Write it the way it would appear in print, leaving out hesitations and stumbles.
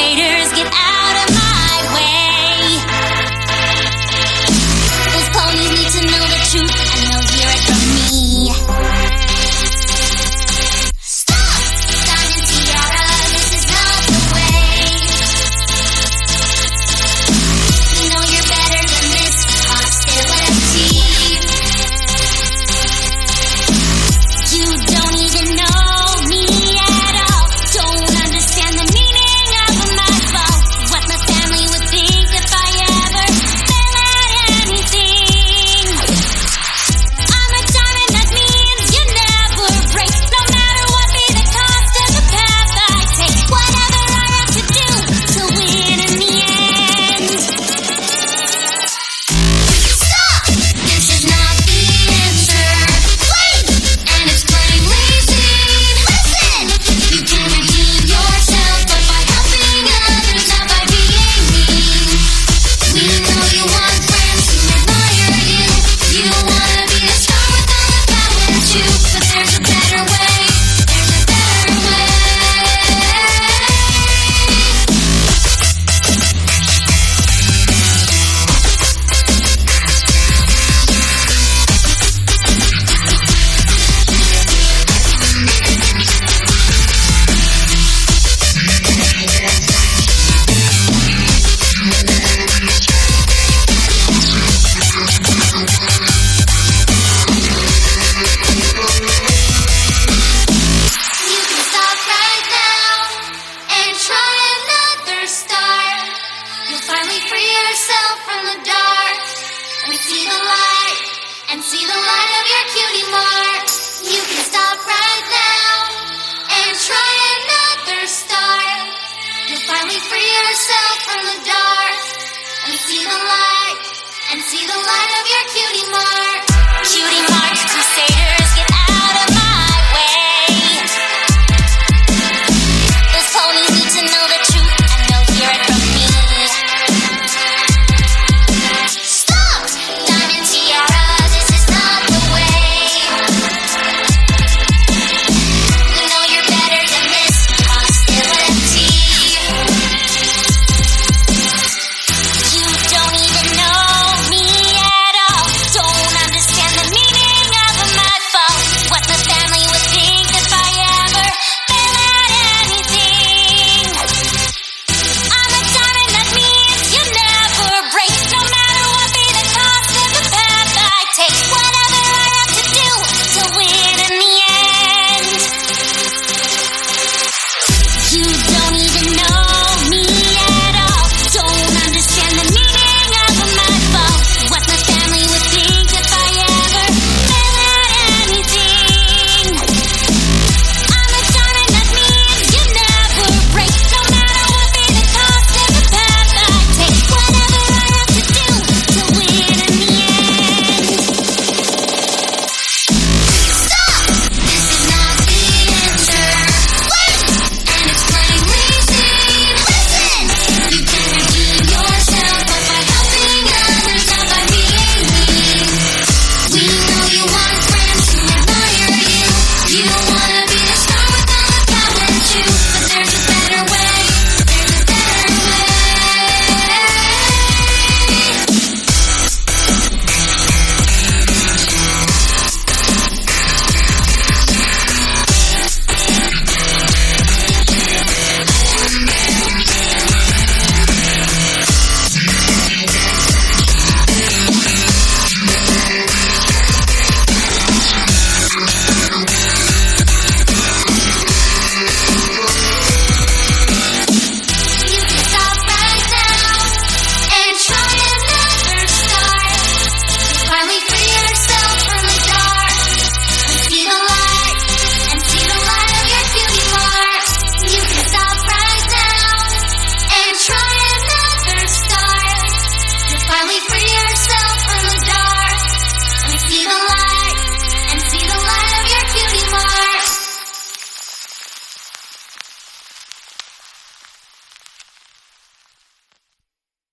haters, get out of my way. Those ponies need to know the truth, and they'll hear it from me. Stop! Diamond Tiara, this is not the way. You know you're better than this hostility. You don't even know me at all. Don't understand the meaning of my fall. What my family would think if I ever fail at anything. I'm a diamond, that means you never break. No matter what be the cost of the path I take. Whatever I have to do to win in the end. Stop! This is not the answer. Wait! And it's plainly seen. Listen! You can redeem yourself, but by helping others, not by being mean. We know you want friends who admire you. You wanna be a star with all the power too. But there's a better way. There's a better way. You can stop right now and try another start. You'll finally free yourself from the dark and see the light of your cutie mark. You can stop right now and try another start. You'll finally free yourself from the dark and see the light of your cutie mark.